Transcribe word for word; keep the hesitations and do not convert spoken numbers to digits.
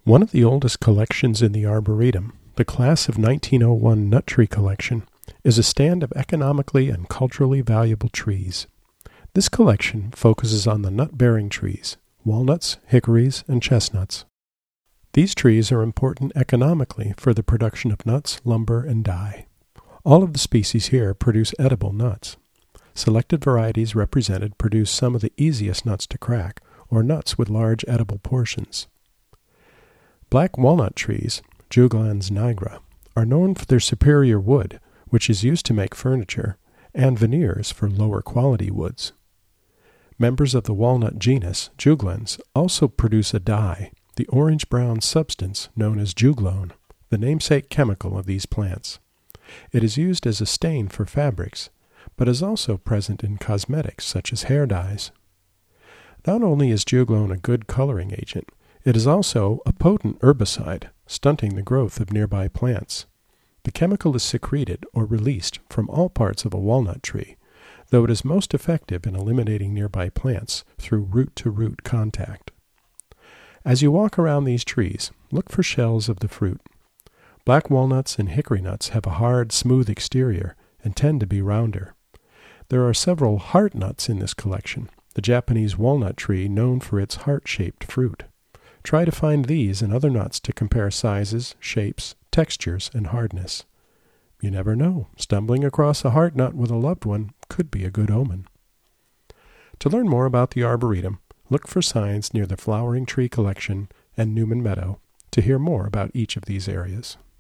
One of the oldest collections in the Arboretum, the class of nineteen oh one Nut Tree Collection, is a stand of economically and culturally valuable trees. This collection focuses on the nut-bearing trees, walnuts, hickories, and chestnuts. These trees are important economically for the production of nuts, lumber, and dye. All of the species here produce edible nuts. Selected varieties represented produce some of the easiest nuts to crack, or nuts with large edible portions. Black walnut trees, Juglans nigra, are known for their superior wood, which is used to make furniture, and veneers for lower quality woods. Members of the walnut genus, Juglans, also produce a dye, the orange-brown substance known as juglone, the namesake chemical of these plants. It is used as a stain for fabrics, but is also present in cosmetics such as hair dyes. Not only is juglone a good coloring agent, it is also a potent herbicide, stunting the growth of nearby plants. The chemical is secreted or released from all parts of a walnut tree, though it is most effective in eliminating nearby plants through root-to-root contact. As you walk around these trees, look for shells of the fruit. Black walnuts and hickory nuts have a hard, smooth exterior and tend to be rounder. There are several heart nuts in this collection, the Japanese walnut tree known for its heart-shaped fruit. Try to find these and other nuts to compare sizes, shapes, textures, and hardness. You never know, stumbling across a heart nut with a loved one could be a good omen. To learn more about the Arboretum, look for signs near the Flowering Tree Collection and Newman Meadow to hear more about each of these areas.